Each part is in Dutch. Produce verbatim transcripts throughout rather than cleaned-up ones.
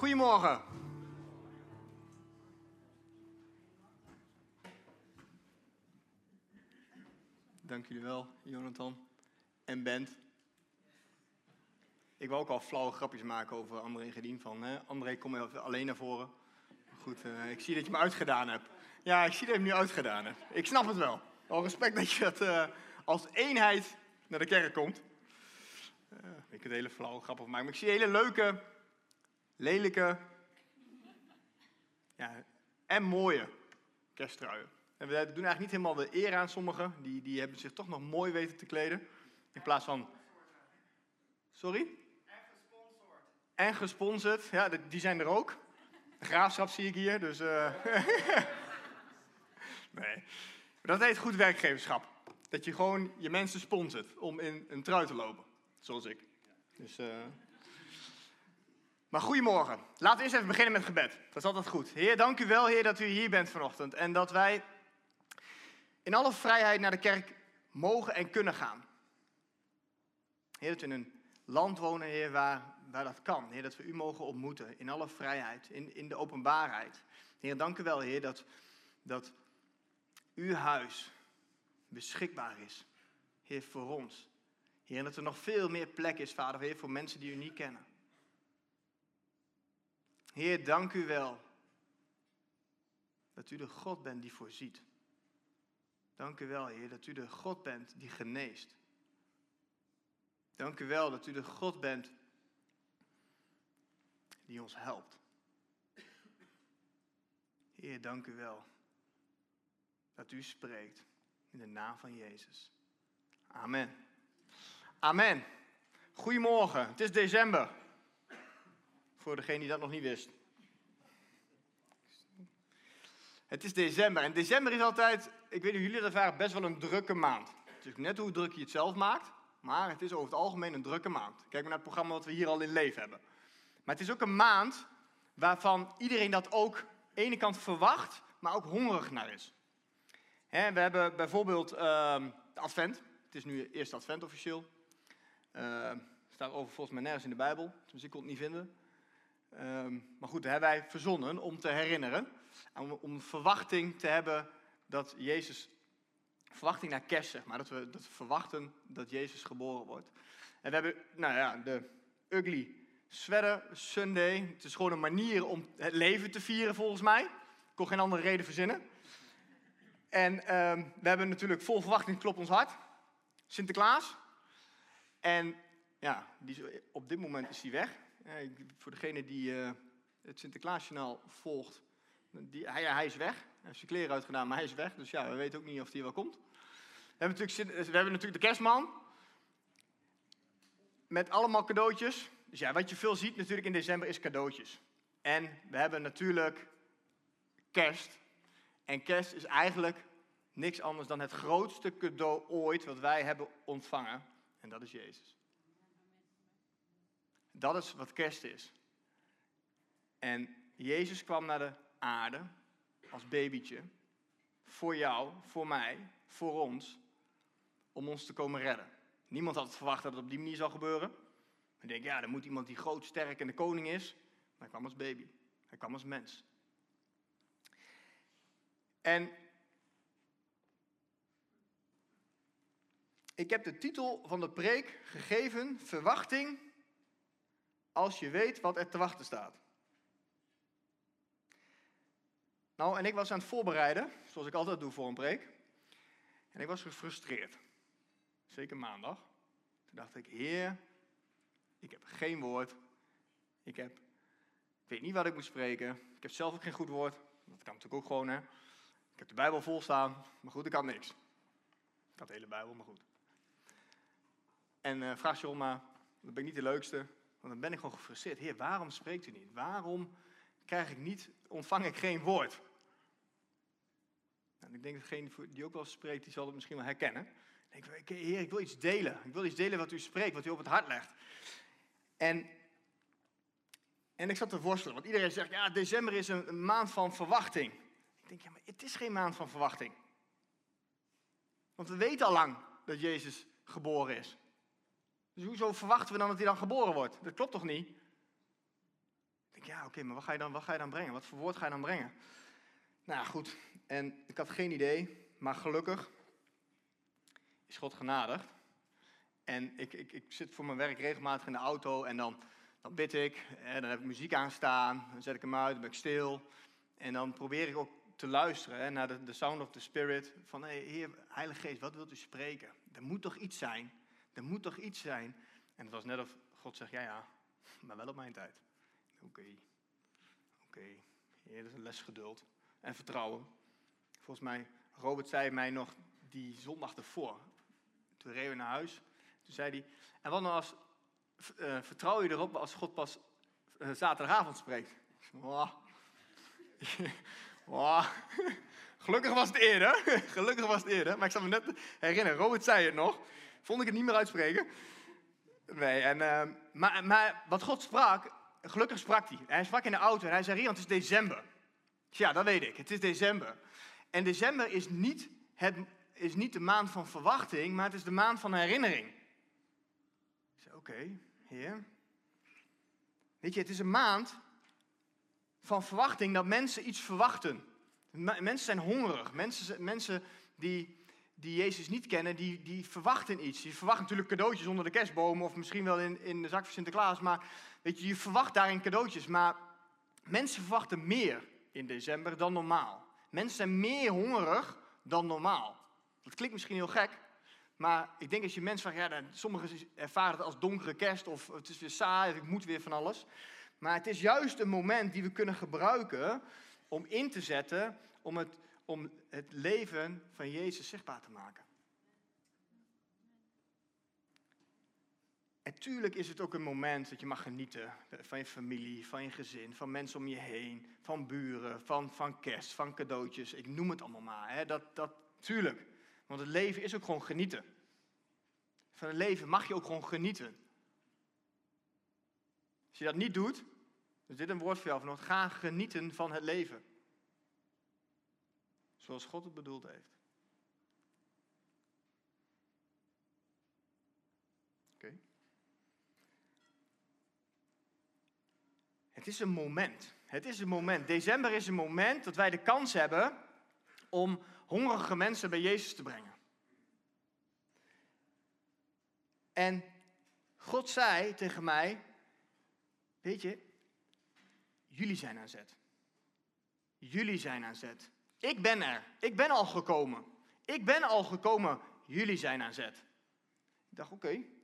Goedemorgen. Dank jullie wel, Jonathan en Bent. Ik wil ook al flauwe grapjes maken over André en Gedien. Van, hè? André, kom even alleen naar voren. Goed, uh, ik zie dat je me uitgedaan hebt. Ja, ik zie dat je me nu uitgedaan hebt. Ik snap het wel. Al respect dat je dat, uh, als eenheid naar de kerk komt. Uh, ik kan het hele flauwe grap over maken. Maar ik zie hele leuke, lelijke ja, en mooie kersttruien. En we doen eigenlijk niet helemaal de eer aan sommigen. Die, die hebben zich toch nog mooi weten te kleden. In plaats van... Sorry? En gesponsord. En gesponsord. Ja, die zijn er ook. De Graafschap zie ik hier, dus... Uh... nee. Maar dat heet goed werkgeverschap. Dat je gewoon je mensen sponsort om in een trui te lopen. Zoals ik. Dus... Uh... Maar goedemorgen. Laten we eerst even beginnen met gebed. Dat is altijd goed. Heer, dank u wel, Heer, dat u hier bent vanochtend. En dat wij in alle vrijheid naar de kerk mogen en kunnen gaan. Heer, dat we in een land wonen, Heer, waar, waar dat kan. Heer, dat we u mogen ontmoeten in alle vrijheid, in, in de openbaarheid. Heer, dank u wel, Heer, dat, dat uw huis beschikbaar is. Heer, voor ons. Heer, en dat er nog veel meer plek is, Vader, Heer, voor mensen die u niet kennen. Heer, dank u wel dat u de God bent die voorziet. Dank u wel, Heer, dat u de God bent die geneest. Dank u wel dat u de God bent die ons helpt. Heer, dank u wel dat u spreekt in de naam van Jezus. Amen. Amen. Goedemorgen, het is december. Voor degene die dat nog niet wist. Het is december. En december is altijd, ik weet niet of jullie dat ervaren, best wel een drukke maand. Het is net hoe druk je het zelf maakt. Maar het is over het algemeen een drukke maand. Kijk maar naar het programma wat we hier al in leven hebben. Maar het is ook een maand waarvan iedereen dat ook aan de ene kant verwacht, maar ook hongerig naar is. He, we hebben bijvoorbeeld uh, de Advent. Het is nu eerste Advent officieel. Uh, staat over volgens mij nergens in de Bijbel. Dus ik kon het niet vinden. Um, maar goed, dat hebben wij verzonnen om te herinneren. Om, om verwachting te hebben dat Jezus... Verwachting naar kerst, zeg maar. Dat we, dat we verwachten dat Jezus geboren wordt. En we hebben, nou ja, de Ugly Sweater Sunday. Het is gewoon een manier om het leven te vieren, volgens mij. Ik kon geen andere reden verzinnen. En um, we hebben natuurlijk vol verwachting, klopt ons hart. Sinterklaas. En ja, die, op dit moment is hij weg. Ja, voor degene die uh, het Sinterklaasjournaal volgt, die, hij, hij is weg. Hij heeft zijn kleren uitgedaan, maar hij is weg. Dus ja, we weten ook niet of hij wel komt. We hebben natuurlijk, we hebben natuurlijk de kerstman. Met allemaal cadeautjes. Dus ja, wat je veel ziet natuurlijk in december is cadeautjes. En we hebben natuurlijk kerst. En kerst is eigenlijk niks anders dan het grootste cadeau ooit wat wij hebben ontvangen. En dat is Jezus. Dat is wat kerst is. En Jezus kwam naar de aarde als babytje. Voor jou, voor mij, voor ons. Om ons te komen redden. Niemand had verwacht dat het op die manier zou gebeuren. Ik denk, ja, er moet iemand die groot, sterk en de koning is. Maar hij kwam als baby. Hij kwam als mens. En ik heb de titel van de preek gegeven, verwachting, als je weet wat er te wachten staat. Nou, en ik was aan het voorbereiden, zoals ik altijd doe voor een preek. En ik was gefrustreerd. Zeker maandag. Toen dacht ik, Heer, ik heb geen woord. Ik, heb, ik weet niet wat ik moet spreken. Ik heb zelf ook geen goed woord. Dat kan natuurlijk ook gewoon, hè. Ik heb de Bijbel vol staan, maar goed, ik had niks. Ik had de hele Bijbel, maar goed. En uh, vraag John maar, dan ben ik niet de leukste. Want dan ben ik gewoon gefrustreerd. Heer, waarom spreekt u niet? Waarom krijg ik niet, ontvang ik geen woord? En ik denk dat degene die ook wel spreekt, die zal het misschien wel herkennen. Ik denk, Heer, ik wil iets delen. Ik wil iets delen wat u spreekt, wat u op het hart legt. En, en ik zat te worstelen, want iedereen zegt, ja, december is een, een maand van verwachting. Ik denk, ja, maar het is geen maand van verwachting. Want we weten al lang dat Jezus geboren is. Dus hoezo verwachten we dan dat hij dan geboren wordt? Dat klopt toch niet? denk, ja, oké, okay, maar wat ga, je dan, wat ga je dan brengen? Wat voor woord ga je dan brengen? Nou goed, en ik had geen idee, maar gelukkig is God genadig. En ik, ik, ik zit voor mijn werk regelmatig in de auto en dan, dan bid ik. En dan heb ik muziek aanstaan, dan zet ik hem uit, dan ben ik stil. En dan probeer ik ook te luisteren hè, naar de, de sound of the spirit. Van, hey, Heer, Heilige Geest, wat wilt u spreken? Er moet toch iets zijn? Er moet toch iets zijn? En het was net of God zegt, ja, ja, maar wel op mijn tijd. Oké, okay. oké. Okay. Heer, dat is een les geduld en vertrouwen. Volgens mij, Robert zei mij nog die zondag ervoor. Toen reden we naar huis. Toen zei hij, en wat nou als, uh, vertrouw je erop als God pas uh, zaterdagavond spreekt? Wow. wow. Gelukkig was het eerder. Gelukkig was het eerder. Maar ik zal me net herinneren, Robert zei het nog. Vond ik het niet meer uitspreken. Nee, en, uh, maar, maar wat God sprak, gelukkig sprak hij. Hij sprak in de auto en hij zei, Rian, het is december. Ja, dat weet ik. Het is december. En december is niet, het, is niet de maand van verwachting, maar het is de maand van herinnering. Ik zei, oké, okay, Heer. Weet je, het is een maand van verwachting dat mensen iets verwachten. Mensen zijn hongerig. Mensen, mensen die, die Jezus niet kennen, die, die verwachten iets. Die verwachten natuurlijk cadeautjes onder de kerstboom of misschien wel in, in de zak van Sinterklaas. Maar weet je, je verwacht daarin cadeautjes. Maar mensen verwachten meer in december dan normaal. Mensen zijn meer hongerig dan normaal. Dat klinkt misschien heel gek. Maar ik denk als je mensen vraagt, ja, sommigen ervaren het als donkere kerst of het is weer saai of ik moet weer van alles. Maar het is juist een moment die we kunnen gebruiken om in te zetten om het, om het leven van Jezus zichtbaar te maken. En tuurlijk is het ook een moment dat je mag genieten van je familie, van je gezin, van mensen om je heen, van buren, van, van kerst, van cadeautjes. Ik noem het allemaal maar. Hè. Dat, dat, tuurlijk. Want het leven is ook gewoon genieten. Van het leven mag je ook gewoon genieten. Als je dat niet doet, dus dit een woord voor jou vanochtend. Ga genieten van het leven. Zoals God het bedoeld heeft. Oké. Okay. Het is een moment. Het is een moment. December is een moment dat wij de kans hebben om hongerige mensen bij Jezus te brengen. En God zei tegen mij, weet je, jullie zijn aan zet. Jullie zijn aan zet. Ik ben er. Ik ben al gekomen. Ik ben al gekomen. Jullie zijn aan zet. Ik dacht, oké. Okay.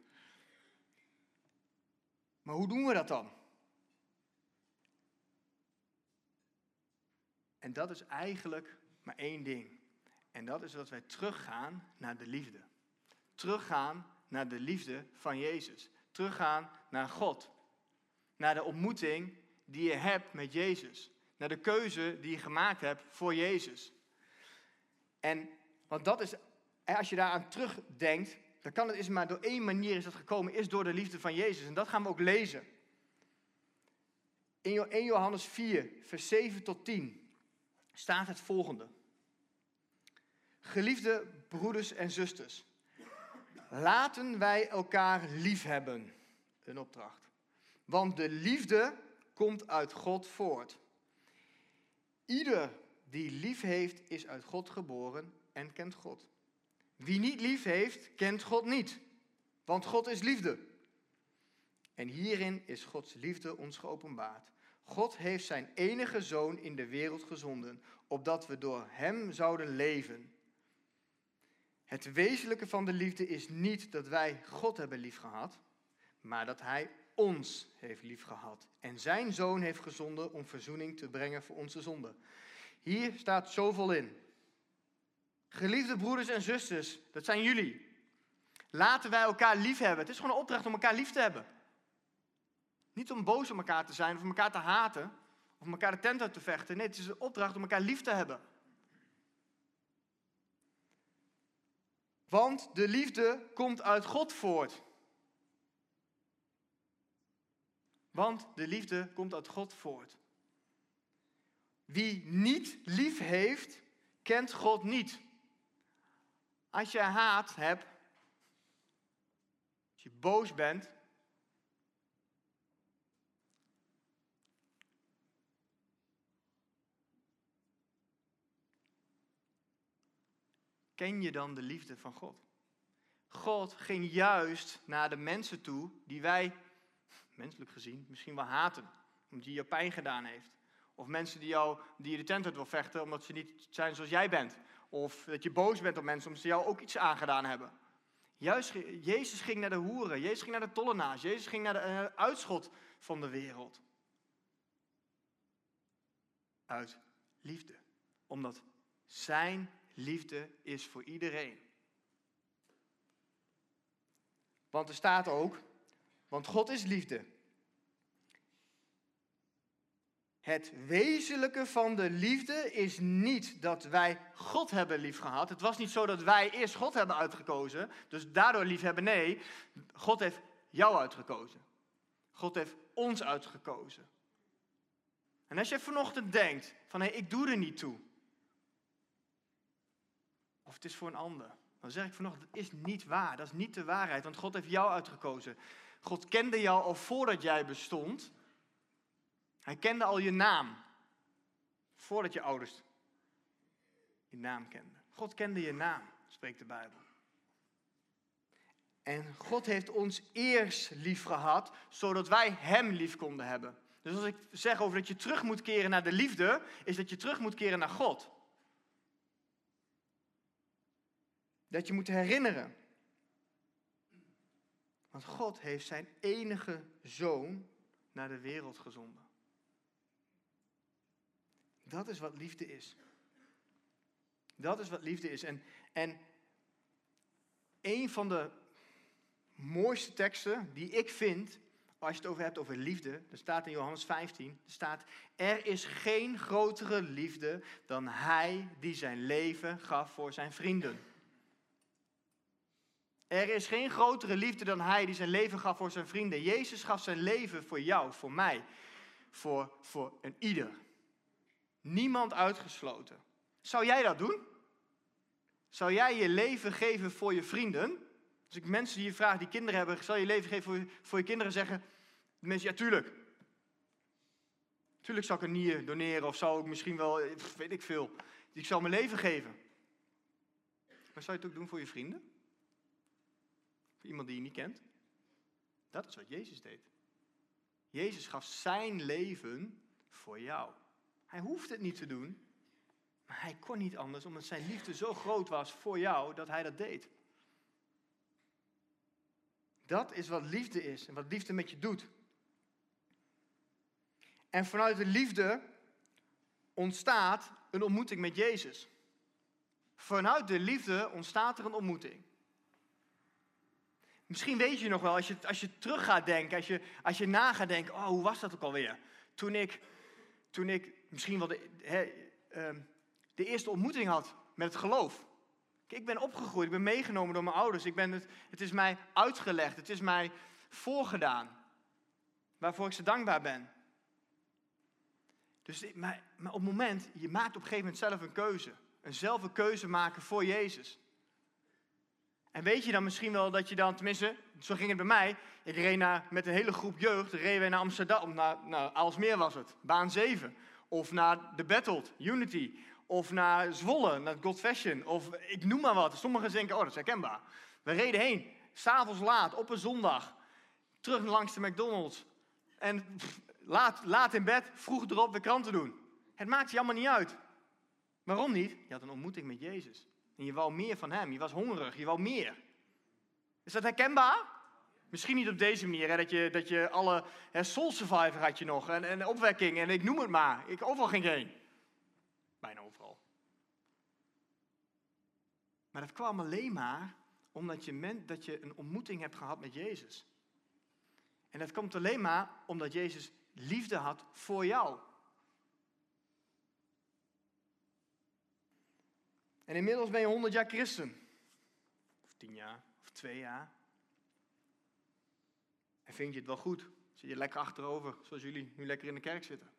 Maar hoe doen we dat dan? En dat is eigenlijk maar één ding. En dat is dat wij teruggaan naar de liefde. Teruggaan naar de liefde van Jezus. Teruggaan naar God. Naar de ontmoeting die je hebt met Jezus. Naar de keuze die je gemaakt hebt voor Jezus. En, want dat is, als je daaraan terugdenkt, dan kan het is maar door één manier is dat gekomen, is door de liefde van Jezus. En dat gaan we ook lezen. In eerste Johannes vier, vers zeven tot tien, staat het volgende. Geliefde broeders en zusters, laten wij elkaar lief hebben. Een opdracht. Want de liefde komt uit God voort. Ieder die lief heeft, is uit God geboren en kent God. Wie niet lief heeft, kent God niet. Want God is liefde. En hierin is Gods liefde ons geopenbaard. God heeft zijn enige zoon in de wereld gezonden, opdat we door hem zouden leven. Het wezenlijke van de liefde is niet dat wij God hebben liefgehad, maar dat hij ons heeft liefgehad en zijn zoon heeft gezonden om verzoening te brengen voor onze zonden. Hier staat zoveel in. Geliefde broeders en zusters, dat zijn jullie. Laten wij elkaar lief hebben. Het is gewoon een opdracht om elkaar lief te hebben. Niet om boos op elkaar te zijn of elkaar te haten of elkaar de tent uit te vechten. Nee, het is een opdracht om elkaar lief te hebben. Want de liefde komt uit God voort. Want de liefde komt uit God voort. Wie niet lief heeft, kent God niet. Als je haat hebt, als je boos bent, ken je dan de liefde van God? God ging juist naar de mensen toe die wij, menselijk gezien, misschien wel haten. Omdat hij je pijn gedaan heeft. Of mensen die, jou, die je de tent uit wil vechten omdat ze niet zijn zoals jij bent. Of dat je boos bent op mensen omdat ze jou ook iets aangedaan hebben. Juist, Jezus ging naar de hoeren. Jezus ging naar de tollenaars. Jezus ging naar de uh, uitschot van de wereld. Uit liefde. Omdat zijn liefde is voor iedereen. Want er staat ook, want God is liefde. Het wezenlijke van de liefde is niet dat wij God hebben liefgehad. Het was niet zo dat wij eerst God hebben uitgekozen, dus daardoor lief hebben. Nee, God heeft jou uitgekozen. God heeft ons uitgekozen. En als je vanochtend denkt van, hé, hey, ik doe er niet toe. Of het is voor een ander. Dan zeg ik vanochtend, dat is niet waar. Dat is niet de waarheid, want God heeft jou uitgekozen. God kende jou al voordat jij bestond. Hij kende al je naam. Voordat je ouders je naam kenden. God kende je naam, spreekt de Bijbel. En God heeft ons eerst lief gehad, zodat wij hem lief konden hebben. Dus als ik zeg over dat je terug moet keren naar de liefde, is dat je terug moet keren naar God. Dat je moet herinneren. Want God heeft zijn enige zoon naar de wereld gezonden. Dat is wat liefde is. Dat is wat liefde is. En, en een van de mooiste teksten die ik vind, als je het over hebt over liefde, er staat in Johannes vijftien, er staat, er is geen grotere liefde dan hij die zijn leven gaf voor zijn vrienden. Er is geen grotere liefde dan hij die zijn leven gaf voor zijn vrienden. Jezus gaf zijn leven voor jou, voor mij, voor, voor een ieder. Niemand uitgesloten. Zou jij dat doen? Zou jij je leven geven voor je vrienden? Als ik mensen die je vraag, die kinderen hebben, zal je leven geven voor je, voor je kinderen, zeggen de mensen, ja tuurlijk. Tuurlijk zou ik een nier doneren of zou ik misschien wel, weet ik veel. Ik zou mijn leven geven. Maar zou je het ook doen voor je vrienden? Voor iemand die je niet kent? Dat is wat Jezus deed. Jezus gaf zijn leven voor jou. Hij hoeft het niet te doen, maar hij kon niet anders, omdat zijn liefde zo groot was voor jou, dat hij dat deed. Dat is wat liefde is en wat liefde met je doet. En vanuit de liefde ontstaat een ontmoeting met Jezus. Vanuit de liefde ontstaat er een ontmoeting. Misschien weet je nog wel, als je, als je terug gaat denken, als je, als je na gaat denken, oh, hoe was dat ook alweer? Toen ik, toen ik misschien wel de, he, um, de eerste ontmoeting had met het geloof. Ik ben opgegroeid, ik ben meegenomen door mijn ouders. Ik ben het, het is mij uitgelegd, het is mij voorgedaan. Waarvoor ik ze dankbaar ben. Dus, maar, maar op het moment, je maakt op een gegeven moment zelf een keuze. Een zelf een keuze maken voor Jezus. En weet je dan misschien wel dat je dan, tenminste, zo ging het bij mij. Ik reed naar, met een hele groep jeugd, reden wij naar Amsterdam, naar, naar Aalsmeer was het, baan zeven. Of naar de Battled, Unity. Of naar Zwolle, naar God Fashion. Of ik noem maar wat. Sommigen denken, oh dat is herkenbaar. We reden heen, s'avonds laat, op een zondag. Terug langs de McDonald's. En pff, laat, laat in bed, vroeg erop weer kranten doen. Het maakt je allemaal niet uit. Waarom niet? Je had een ontmoeting met Jezus. En je wou meer van hem. Je was hongerig. Je wou meer. Is dat herkenbaar? Misschien niet op deze manier. Hè, dat, je, dat je alle... Hè, Soul Survivor had je nog. En, en opwekking. En ik noem het maar. Ik, overal ging ik heen. Bijna overal. Maar dat kwam alleen maar omdat je, men, dat je een ontmoeting hebt gehad met Jezus. En dat komt alleen maar omdat Jezus liefde had voor jou. En inmiddels ben je honderd jaar christen. Of tien jaar, of twee jaar. En vind je het wel goed? Zit je lekker achterover, zoals jullie nu lekker in de kerk zitten.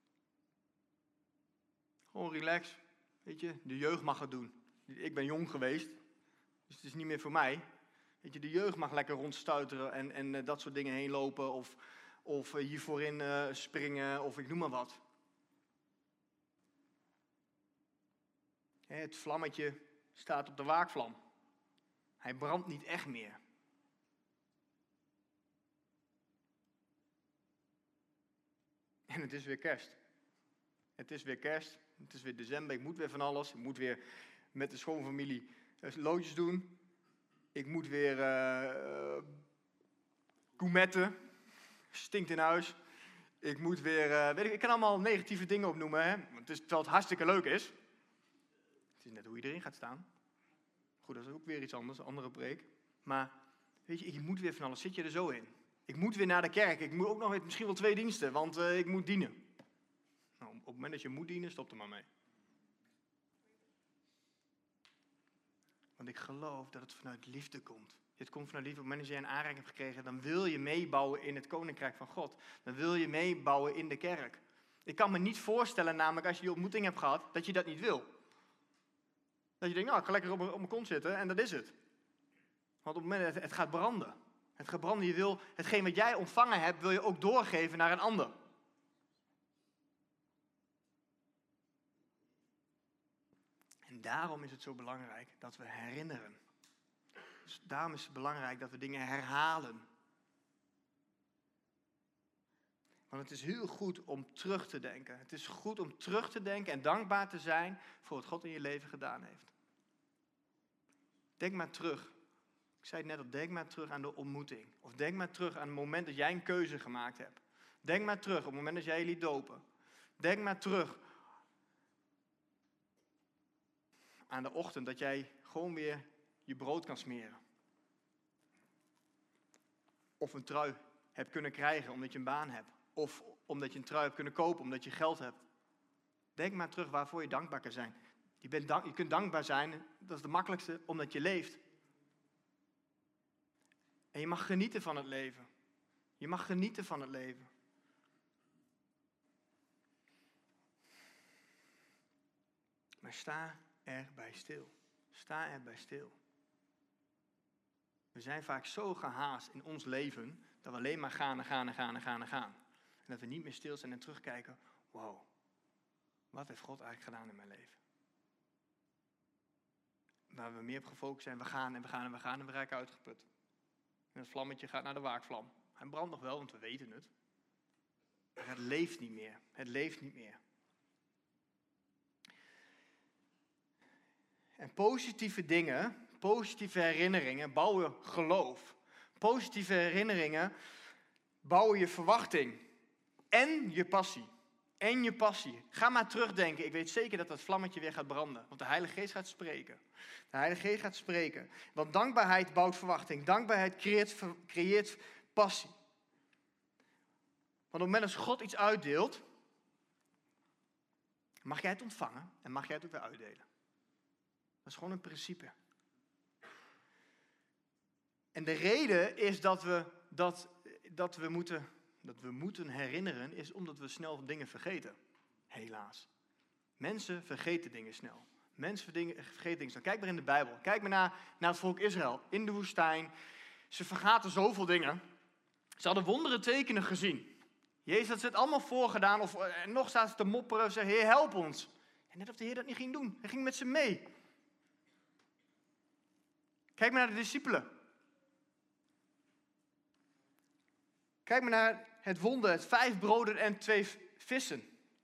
Gewoon relax. Weet je, de jeugd mag het doen. Ik ben jong geweest, dus het is niet meer voor mij. Weet je, de jeugd mag lekker rondstuiteren en, en uh, dat soort dingen heen lopen. Of, of uh, hier voorin uh, springen, of ik noem maar wat. Hè, het vlammetje staat op de waakvlam. Hij brandt niet echt meer. En het is weer kerst. Het is weer kerst. Het is weer december. Ik moet weer van alles. Ik moet weer met de schoonfamilie loodjes doen. Ik moet weer uh, gourmetten. Stinkt in huis. Ik moet weer, uh, weet ik, ik kan allemaal negatieve dingen opnoemen. Hè? Het is, terwijl het hartstikke leuk is. Het is net hoe je erin gaat staan. Goed, dat is ook weer iets anders, een andere preek. Maar weet je, ik moet weer van alles. Zit je er zo in? Ik moet weer naar de kerk. Ik moet ook nog misschien wel twee diensten, want uh, ik moet dienen. Nou, op het moment dat je moet dienen, stop er maar mee. Want ik geloof dat het vanuit liefde komt. Het komt vanuit liefde. Op het moment dat jij een aanraking hebt gekregen, dan wil je meebouwen in het koninkrijk van God. Dan wil je meebouwen in de kerk. Ik kan me niet voorstellen, namelijk als je die ontmoeting hebt gehad, dat je dat niet wil. Dat je denkt, nou, ik ga lekker op mijn, op mijn kont zitten en dat is het. Want op het moment dat het, het gaat branden. Het gaat branden, je wil, hetgeen wat jij ontvangen hebt, wil je ook doorgeven naar een ander. En daarom is het zo belangrijk dat we herinneren. Dus daarom is het belangrijk dat we dingen herhalen. Want het is heel goed om terug te denken. Het is goed om terug te denken en dankbaar te zijn voor wat God in je leven gedaan heeft. Denk maar terug. Ik zei het net al, denk maar terug aan de ontmoeting. Of denk maar terug aan het moment dat jij een keuze gemaakt hebt. Denk maar terug op het moment dat jij je liet dopen. Denk maar terug aan de ochtend dat jij gewoon weer je brood kan smeren. Of een trui hebt kunnen krijgen omdat je een baan hebt. Of omdat je een trui hebt kunnen kopen omdat je geld hebt. Denk maar terug waarvoor je dankbaar kan zijn. Je, bent dank, je kunt dankbaar zijn, dat is het makkelijkste, omdat je leeft. En je mag genieten van het leven. Je mag genieten van het leven. Maar sta erbij stil. Sta erbij stil. We zijn vaak zo gehaast in ons leven, dat we alleen maar gaan en gaan en gaan en gaan en gaan. En dat we niet meer stil zijn en terugkijken, wauw, wat heeft God eigenlijk gedaan in mijn leven? Waar we meer op gefocust zijn, we gaan en we gaan en we gaan en we raken uitgeput. En het vlammetje gaat naar de waakvlam. Hij brandt nog wel, want we weten het. Maar het leeft niet meer. Het leeft niet meer. En positieve dingen, positieve herinneringen bouwen geloof. Positieve herinneringen bouwen je verwachting. En je passie. En je passie. Ga maar terugdenken. Ik weet zeker dat dat vlammetje weer gaat branden. Want de Heilige Geest gaat spreken. De Heilige Geest gaat spreken. Want dankbaarheid bouwt verwachting. Dankbaarheid creëert, creëert passie. Want op het moment dat God iets uitdeelt, mag jij het ontvangen en mag jij het ook weer uitdelen. Dat is gewoon een principe. En de reden is dat we, dat, dat we, moeten, dat we moeten herinneren, is omdat we snel dingen vergeten. Helaas. Mensen vergeten dingen snel. Mensen vergeten dingen snel. Kijk maar in de Bijbel. Kijk maar naar, naar het volk Israël. In de woestijn. Ze vergaten zoveel dingen. Ze hadden wonderen tekenen gezien. Jezus had ze het allemaal voorgedaan. Of eh, nog staat ze te mopperen. Ze Heer, help ons. En net of de Heer dat niet ging doen. Hij ging met ze mee. Kijk maar naar de discipelen. Kijk maar naar het wonder, het vijf broden en twee vissen.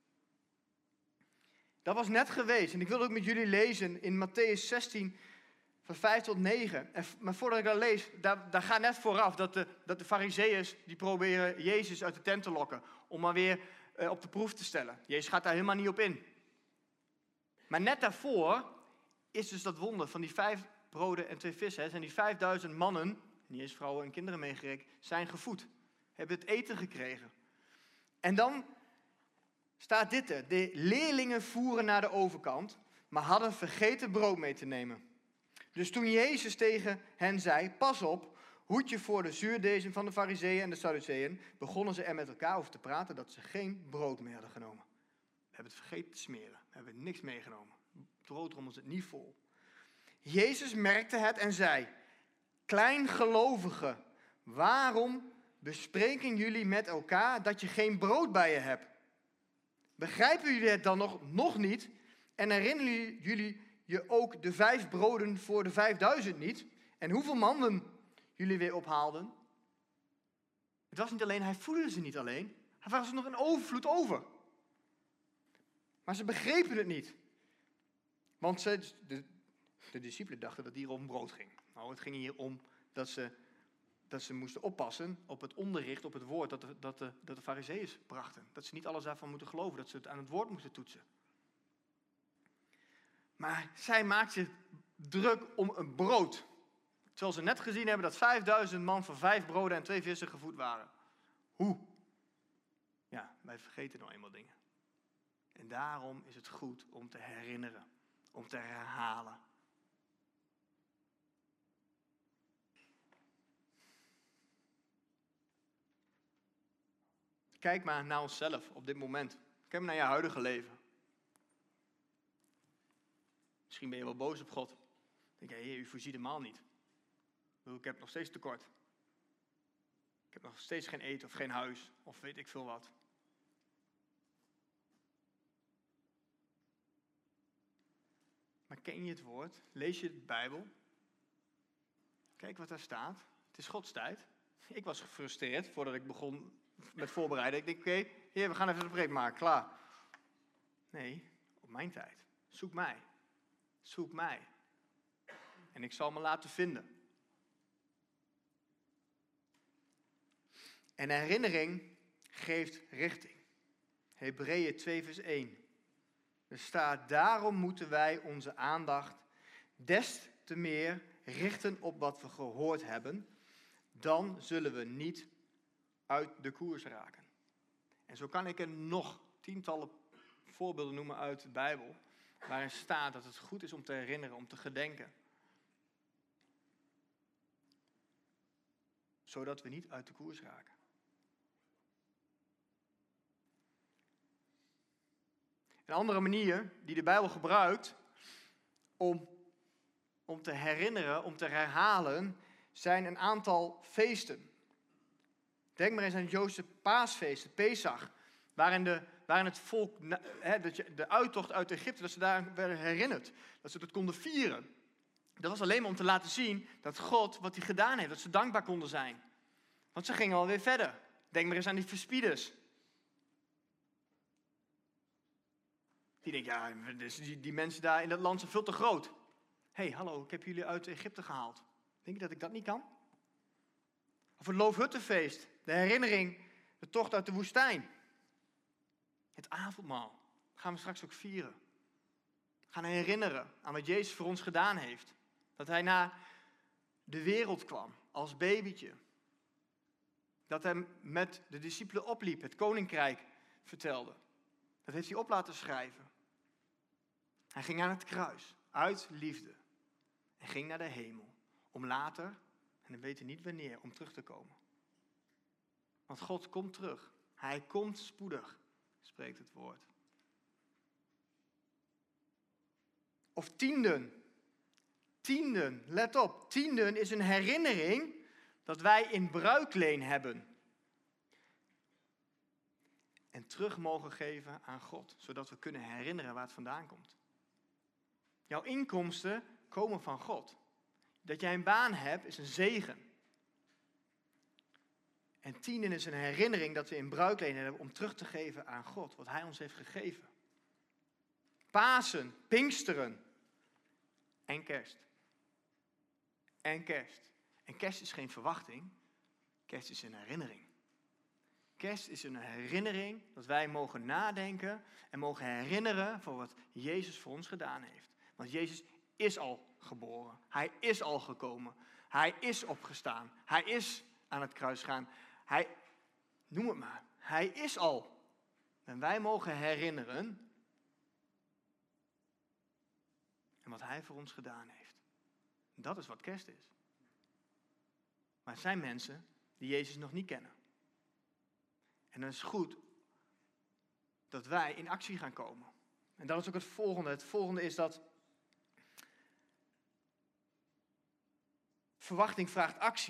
Dat was net geweest. En ik wil ook met jullie lezen in Matthäus zestien, van vijf tot negen. En, maar voordat ik dat lees, daar, daar gaat net vooraf dat de, dat de Farizeeërs, die proberen Jezus uit de tent te lokken. Om maar weer uh, op de proef te stellen. Jezus gaat daar helemaal niet op in. Maar net daarvoor is dus dat wonder van die vijf broden en twee vissen. Hè, zijn die vijfduizend mannen, niet eens vrouwen en kinderen meegerekend, zijn gevoed. Hebben het eten gekregen. En dan staat dit er. De leerlingen voeren naar de overkant, maar hadden vergeten brood mee te nemen. Dus toen Jezus tegen hen zei, pas op, hoed je voor de zuurdezen van de Farizeeën en de Sadduceeën, begonnen ze er met elkaar over te praten dat ze geen brood meer hadden genomen. We hebben het vergeten te smeren. We hebben niks meegenomen. De broodrommel zit niet vol. Jezus merkte het en zei, kleingelovigen, waarom bespreken jullie met elkaar dat je geen brood bij je hebt? Begrijpen jullie het dan nog, nog niet? En herinneren jullie je ook de vijf broden voor de vijfduizend niet? En hoeveel mannen jullie weer ophaalden? Het was niet alleen, hij voedde ze niet alleen. Hij was er nog een overvloed over. Maar ze begrepen het niet. Want ze, de, de discipelen dachten dat het hier om brood ging. Nou, het ging hier om dat ze, dat ze moesten oppassen op het onderricht, op het woord dat de, dat de, dat de farizeeërs brachten. Dat ze niet alles daarvan moeten geloven, dat ze het aan het woord moesten toetsen. Maar zij maakt zich druk om een brood. Terwijl ze net gezien hebben dat vijfduizend man van vijf broden en twee vissen gevoed waren. Hoe? Ja, wij vergeten nou eenmaal dingen. En daarom is het goed om te herinneren, om te herhalen. Kijk maar naar onszelf op dit moment. Kijk maar naar je huidige leven. Misschien ben je wel boos op God. Dan denk je, Heer, u voorziet helemaal niet. Ik heb nog steeds tekort. Ik heb nog steeds geen eten of geen huis of weet ik veel wat. Maar ken je het woord? Lees je de Bijbel? Kijk wat daar staat. Het is Gods tijd. Ik was gefrustreerd voordat ik begon met voorbereiden. Ik denk, oké, okay, Heer, we gaan even de preek maken, klaar. Nee, op mijn tijd. Zoek mij. Zoek mij. En ik zal me laten vinden. En herinnering geeft richting. Hebreeën twee vers één. Er staat, daarom moeten wij onze aandacht des te meer richten op wat we gehoord hebben. Dan zullen we niet uit de koers raken. En zo kan ik er nog tientallen voorbeelden noemen uit de Bijbel, waarin staat dat het goed is om te herinneren, om te gedenken. Zodat we niet uit de koers raken. Een andere manier die de Bijbel gebruikt om, om te herinneren, om te herhalen, zijn een aantal feesten. Denk maar eens aan het Joodse paasfeest, het Pesach, waarin, de, waarin het volk, he, de uittocht uit Egypte, dat ze daar werden herinnerd, dat ze dat konden vieren. Dat was alleen maar om te laten zien dat God wat hij gedaan heeft, dat ze dankbaar konden zijn. Want ze gingen alweer verder. Denk maar eens aan die verspieders. Die denken, ja, die, die mensen daar in dat land zijn veel te groot. Hé, hey, hallo, ik heb jullie uit Egypte gehaald. Denk je dat ik dat niet kan? Of het Loofhuttenfeest, de herinnering, de tocht uit de woestijn. Het avondmaal, gaan we straks ook vieren. We gaan herinneren aan wat Jezus voor ons gedaan heeft. Dat hij naar de wereld kwam, als babytje. Dat hij met de discipelen opliep, het koninkrijk vertelde. Dat heeft hij op laten schrijven. Hij ging aan het kruis, uit liefde. En ging naar de hemel, om later, en we weten niet wanneer, om terug te komen. Want God komt terug. Hij komt spoedig, spreekt het woord. Of tienden. Tienden, let op. Tienden is een herinnering dat wij in bruikleen hebben. En terug mogen geven aan God, zodat we kunnen herinneren waar het vandaan komt. Jouw inkomsten komen van God. Dat jij een baan hebt is een zegen. En tienden is een herinnering dat we in bruikleen hebben om terug te geven aan God, wat hij ons heeft gegeven. Pasen, Pinksteren en kerst. En kerst. En kerst is geen verwachting, kerst is een herinnering. Kerst is een herinnering dat wij mogen nadenken en mogen herinneren voor wat Jezus voor ons gedaan heeft. Want Jezus is al geboren. Hij is al gekomen. Hij is opgestaan. Hij is aan het kruis gegaan. Hij, noem het maar, hij is al. En wij mogen herinneren en wat hij voor ons gedaan heeft. Dat is wat kerst is. Maar het zijn mensen die Jezus nog niet kennen. En dan is het goed dat wij in actie gaan komen. En dat is ook het volgende. Het volgende is dat verwachting vraagt actie.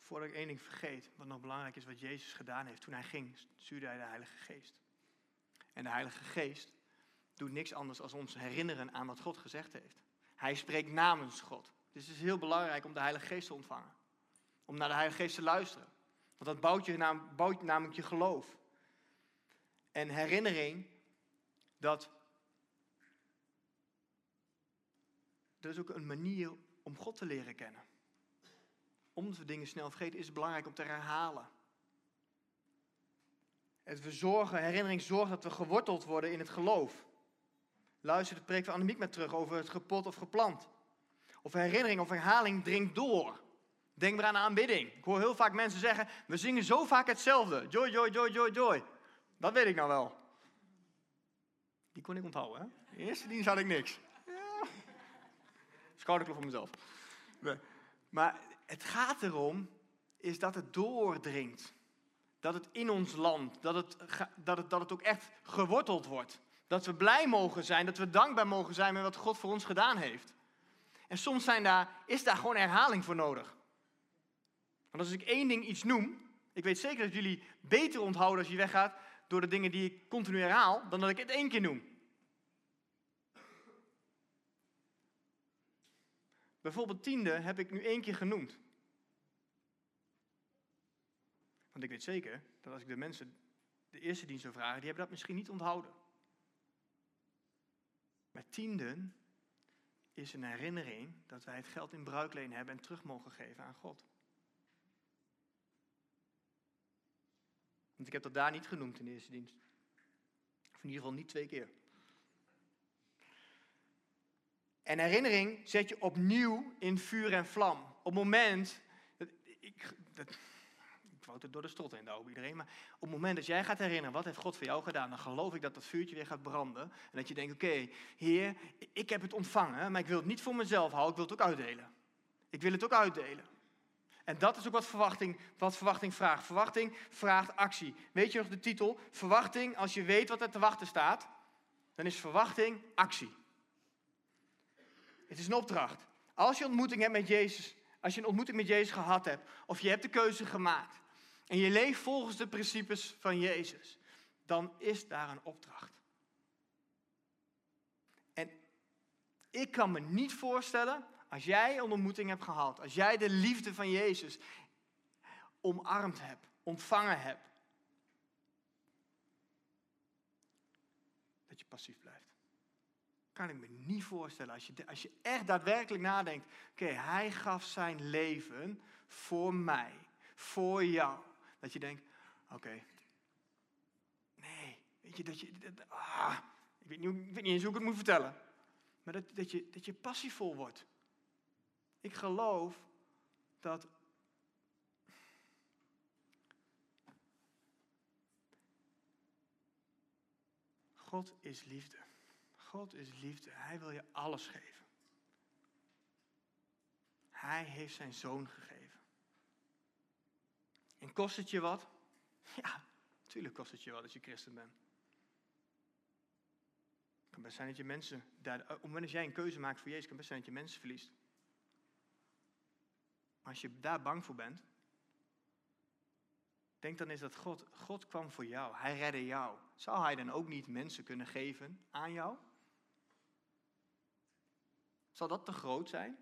voordat ik één ding vergeet, wat nog belangrijk is wat Jezus gedaan heeft. Toen hij ging, stuurde hij de Heilige Geest. En de Heilige Geest doet niks anders dan ons herinneren aan wat God gezegd heeft. Hij spreekt namens God. Dus het is heel belangrijk om de Heilige Geest te ontvangen. Om naar de Heilige Geest te luisteren. Want dat bouwt, je naam, bouwt namelijk je geloof. En herinnering, dat, dat is ook een manier om God te leren kennen. Omdat we dingen snel vergeten, is het belangrijk om te herhalen. Het we zorgen, herinnering zorgt dat we geworteld worden in het geloof. Luister de preek van Annemiek met terug over het gepot of geplant. Of herinnering of herhaling dringt door. Denk maar aan de aanbidding. Ik hoor heel vaak mensen zeggen, we zingen zo vaak hetzelfde. Joy, joy, joy, joy, joy. Dat weet ik nou wel. Die kon ik onthouden, hè? De eerste dienst had ik niks. Ja. Schouderklop voor mezelf. Maar het gaat erom, is dat het doordringt. Dat het in ons land, dat het, dat het, dat het ook echt geworteld wordt. Dat we blij mogen zijn, dat we dankbaar mogen zijn met wat God voor ons gedaan heeft. En soms zijn daar, is daar gewoon herhaling voor nodig. Want als ik één ding iets noem, ik weet zeker dat jullie beter onthouden als je weggaat door de dingen die ik continu herhaal, dan dat ik het één keer noem. Bijvoorbeeld tiende heb ik nu één keer genoemd. Want ik weet zeker dat als ik de mensen de eerste dienst zou vragen, die hebben dat misschien niet onthouden. Maar tienden is een herinnering dat wij het geld in bruikleen hebben en terug mogen geven aan God. Want ik heb dat daar niet genoemd in de eerste dienst. Of in ieder geval niet twee keer. En herinnering zet je opnieuw in vuur en vlam. Op het moment, dat, ik, dat, ik wou het door de strot heen douwen iedereen, maar op het moment dat jij gaat herinneren, wat heeft God voor jou gedaan, dan geloof ik dat dat vuurtje weer gaat branden. En dat je denkt, oké, okay, Heer, ik heb het ontvangen, maar ik wil het niet voor mezelf houden, ik wil het ook uitdelen. Ik wil het ook uitdelen. En dat is ook wat verwachting, wat verwachting vraagt. Verwachting vraagt actie. Weet je nog de titel? Verwachting, als je weet wat er te wachten staat, dan is verwachting actie. Het is een opdracht. Als je een ontmoeting hebt met Jezus, als je een ontmoeting met Jezus gehad hebt, of je hebt de keuze gemaakt, en je leeft volgens de principes van Jezus, dan is daar een opdracht. En ik kan me niet voorstellen, als jij een ontmoeting hebt gehad, als jij de liefde van Jezus omarmd hebt, ontvangen hebt, dat je passief blijft. Kan ik me niet voorstellen, als je, als je echt daadwerkelijk nadenkt, oké, okay, hij gaf zijn leven voor mij, voor jou. Dat je denkt, oké, okay, nee, weet je, dat je, dat, ah, ik, weet niet, ik weet niet eens hoe ik het moet vertellen. Maar dat, dat, je, dat je passievol wordt. Ik geloof dat God is liefde. God is liefde. Hij wil je alles geven. Hij heeft zijn zoon gegeven. En kost het je wat? Ja, natuurlijk kost het je wat als je christen bent. Het kan best zijn dat je mensen, daar, op het moment dat jij een keuze maakt voor Jezus, kan het best zijn dat je mensen verliest. Maar als je daar bang voor bent, denk dan eens dat God, God kwam voor jou. Hij redde jou. Zou hij dan ook niet mensen kunnen geven aan jou? Zal dat te groot zijn?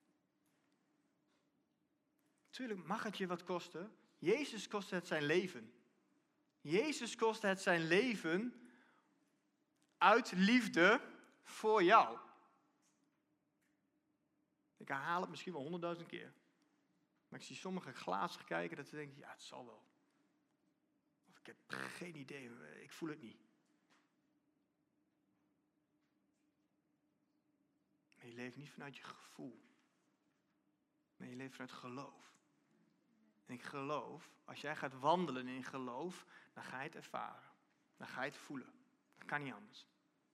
Tuurlijk mag het je wat kosten. Jezus kostte het zijn leven. Jezus kostte het zijn leven uit liefde voor jou. Ik herhaal het misschien wel honderdduizend keer. Maar ik zie sommigen glazig kijken dat ze denken, ja, het zal wel. Of ik heb geen idee, ik voel het niet. Maar je leeft niet vanuit je gevoel. Maar je leeft vanuit geloof. En ik geloof, als jij gaat wandelen in geloof, dan ga je het ervaren. Dan ga je het voelen. Dat kan niet anders.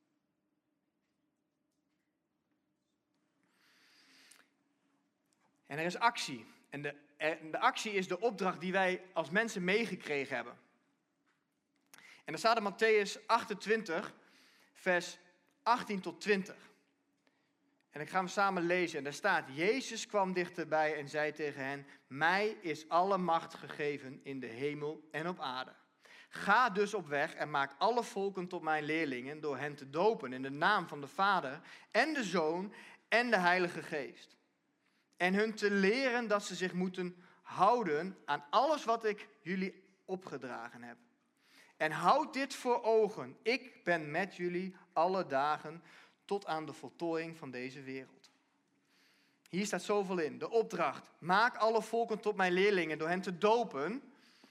En er is actie. En de, en de actie is de opdracht die wij als mensen meegekregen hebben. En er staat in Mattheüs achtentwintig, vers achttien tot twintig. En ik ga hem samen lezen. En daar staat, Jezus kwam dichterbij en zei tegen hen, mij is alle macht gegeven in de hemel en op aarde. Ga dus op weg en maak alle volken tot mijn leerlingen door hen te dopen in de naam van de Vader en de Zoon en de Heilige Geest. En hun te leren dat ze zich moeten houden aan alles wat ik jullie opgedragen heb. En houd dit voor ogen, ik ben met jullie alle dagen tot aan de voltooiing van deze wereld. Hier staat zoveel in. De opdracht, maak alle volken tot mijn leerlingen door hen te dopen.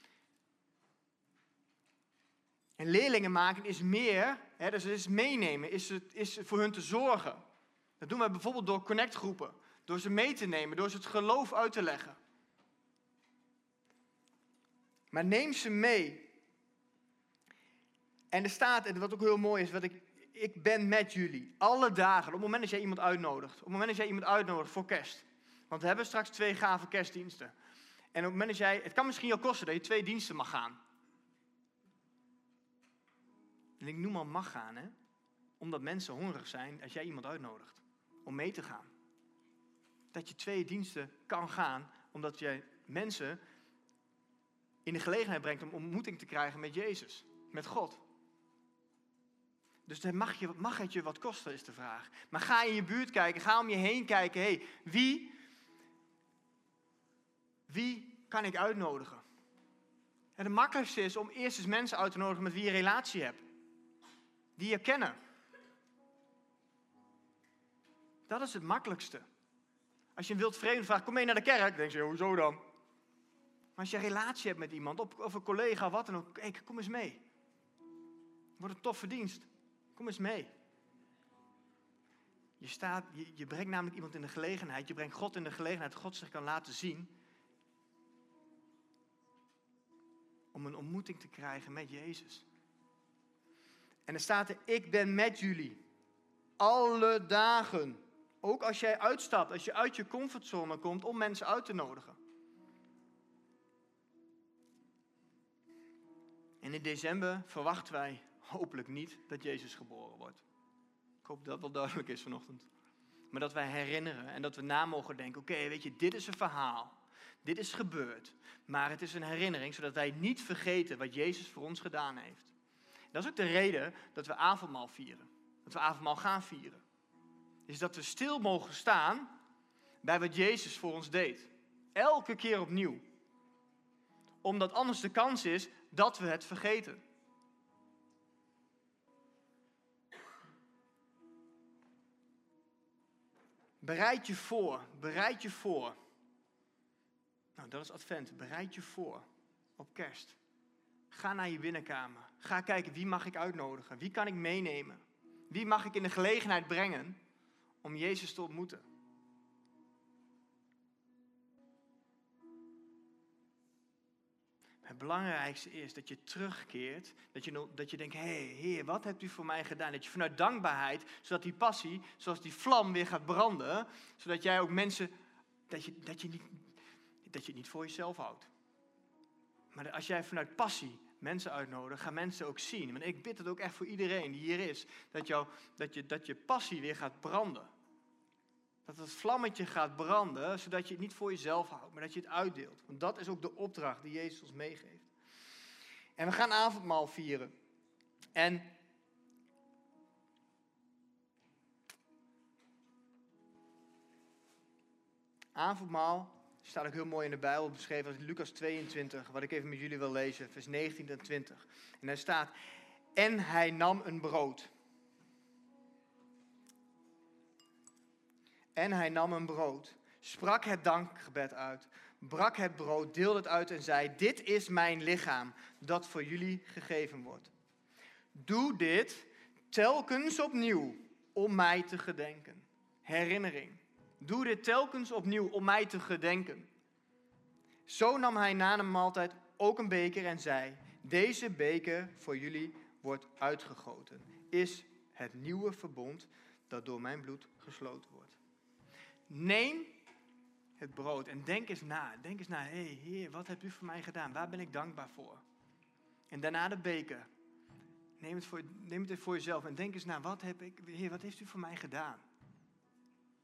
En leerlingen maken is meer, hè, dus het is meenemen, is, het, is voor hun te zorgen. Dat doen we bijvoorbeeld door connectgroepen, door ze mee te nemen, door ze het geloof uit te leggen. Maar neem ze mee. En er staat, en wat ook heel mooi is, wat ik, ik ben met jullie, alle dagen, op het moment dat jij iemand uitnodigt, op het moment dat jij iemand uitnodigt voor kerst. Want we hebben straks twee gave kerstdiensten. En op het moment dat jij, het kan misschien jou kosten dat je twee diensten mag gaan. En ik noem al mag gaan, hè. Omdat mensen hongerig zijn als jij iemand uitnodigt om mee te gaan. Dat je twee diensten kan gaan, omdat jij mensen in de gelegenheid brengt om ontmoeting te krijgen met Jezus, met God. Dus dan mag, je, mag het je wat kosten, is de vraag. Maar ga in je buurt kijken, ga om je heen kijken. Hey, wie, wie kan ik uitnodigen? En het makkelijkste is om eerst eens mensen uit te nodigen met wie je relatie hebt. Die je kennen. Dat is het makkelijkste. Als je een wild vreemde vraagt, kom mee naar de kerk, dan denk je, hoezo dan? Maar als je een relatie hebt met iemand, of een collega, wat dan ook, hey, kom eens mee. Wordt een toffe dienst. Kom eens mee. Je, staat, je, je brengt namelijk iemand in de gelegenheid, je brengt God in de gelegenheid dat God zich kan laten zien. Om een ontmoeting te krijgen met Jezus. En er staat er, ik ben met jullie. Alle dagen. Ook als jij uitstapt, als je uit je comfortzone komt om mensen uit te nodigen. En in december verwachten wij hopelijk niet dat Jezus geboren wordt. Ik hoop dat dat wel duidelijk is vanochtend. Maar dat wij herinneren en dat we na mogen denken, oké, okay, weet je, dit is een verhaal. Dit is gebeurd. Maar het is een herinnering, zodat wij niet vergeten wat Jezus voor ons gedaan heeft. Dat is ook de reden dat we avondmaal vieren. Dat we avondmaal gaan vieren. Is dat we stil mogen staan bij wat Jezus voor ons deed. Elke keer opnieuw. Omdat anders de kans is dat we het vergeten. Bereid je voor. Bereid je voor. Nou, dat is Advent. Bereid je voor op kerst. Ga naar je binnenkamer. Ga kijken, wie mag ik uitnodigen? Wie kan ik meenemen? Wie mag ik in de gelegenheid brengen om Jezus te ontmoeten? Het belangrijkste is dat je terugkeert, dat je, dat je denkt, hé, hey, Heer, wat hebt u voor mij gedaan? Dat je vanuit dankbaarheid, zodat die passie, zoals die vlam weer gaat branden, zodat jij ook mensen, dat je, dat je, niet, dat je het niet voor jezelf houdt. Maar als jij vanuit passie mensen uitnodigt, gaan mensen ook zien. Want ik bid het ook echt voor iedereen die hier is, dat, jou, dat, je, dat je passie weer gaat branden. Dat het vlammetje gaat branden, zodat je het niet voor jezelf houdt, maar dat je het uitdeelt. Want dat is ook de opdracht die Jezus ons meegeeft. En we gaan avondmaal vieren. En avondmaal staat ook heel mooi in de Bijbel beschreven als Lucas tweeëntwintig, wat ik even met jullie wil lezen, vers negentien en twintig. En daar staat, en hij nam een brood. En hij nam een brood, sprak het dankgebed uit, brak het brood, deelde het uit en zei, dit is mijn lichaam, dat voor jullie gegeven wordt. Doe dit telkens opnieuw om mij te gedenken. Herinnering. Doe dit telkens opnieuw om mij te gedenken. Zo nam hij na de maaltijd ook een beker en zei, deze beker voor jullie wordt uitgegoten, is het nieuwe verbond dat door mijn bloed gesloten wordt. Neem het brood en denk eens na. Denk eens na, hé hey, Heer, wat hebt u voor mij gedaan? Waar ben ik dankbaar voor? En daarna de beker. Neem het voor, neem het voor jezelf en denk eens na, wat heb ik, Heer, wat heeft u voor mij gedaan?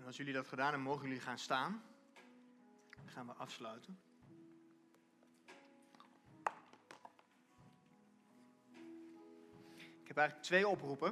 als jullie dat gedaan hebben, mogen jullie gaan staan. Dan gaan we afsluiten. Ik heb eigenlijk twee oproepen.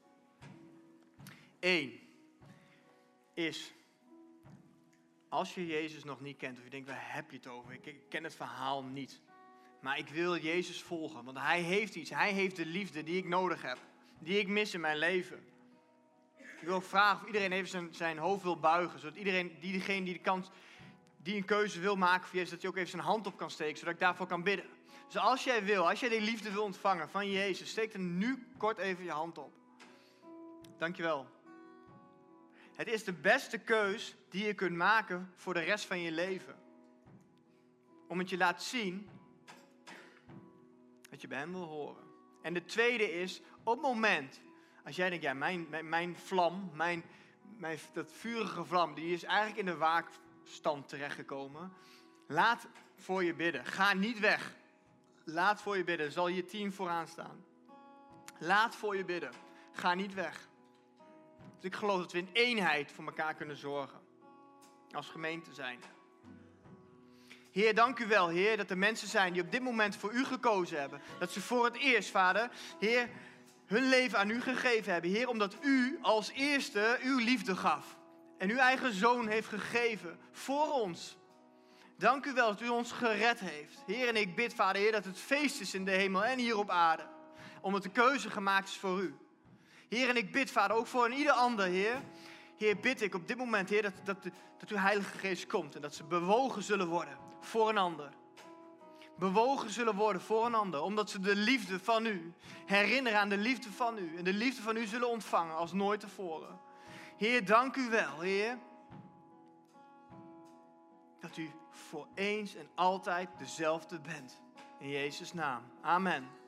Eén is, als je Jezus nog niet kent, of je denkt, waar heb je het over? Ik ken het verhaal niet. Maar ik wil Jezus volgen, want Hij heeft iets. Hij heeft de liefde die ik nodig heb, die ik mis in mijn leven. Ik wil vragen of iedereen even zijn, zijn hoofd wil buigen, zodat iedereen, diegene die de kans, die een keuze wil maken voor Jezus, dat hij ook even zijn hand op kan steken, zodat ik daarvoor kan bidden. Dus als jij wil, als jij die liefde wil ontvangen van Jezus, steek dan nu kort even je hand op. Dankjewel. Het is de beste keus die je kunt maken voor de rest van je leven. Om het je laat zien dat je bij hem wil horen. En de tweede is, op het moment, als jij denkt, ja, mijn, mijn, mijn vlam, mijn, mijn, dat vurige vlam, die is eigenlijk in de waakstand terechtgekomen. Laat voor je bidden. Ga niet weg. Laat voor je bidden. Zal je team vooraan staan. Laat voor je bidden. Ga niet weg. Dus ik geloof dat we in eenheid voor elkaar kunnen zorgen. Als gemeente zijn. Heer, dank u wel, Heer, dat er mensen zijn die op dit moment voor u gekozen hebben. Dat ze voor het eerst, Vader, Heer, hun leven aan u gegeven hebben. Heer, omdat u als eerste uw liefde gaf. En uw eigen zoon heeft gegeven voor ons. Dank u wel dat u ons gered heeft. Heer, en ik bid, Vader, Heer, dat het feest is in de hemel en hier op aarde. Omdat de keuze gemaakt is voor u. Heer, en ik bid, Vader, ook voor een ieder ander, Heer. Heer, bid ik op dit moment, Heer, dat, dat, dat uw Heilige Geest komt. En dat ze bewogen zullen worden voor een ander. Bewogen zullen worden voor een ander. Omdat ze de liefde van u herinneren aan de liefde van u. En de liefde van u zullen ontvangen als nooit tevoren. Heer, dank u wel, Heer. Dat u voor eens en altijd dezelfde bent. In Jezus' naam. Amen.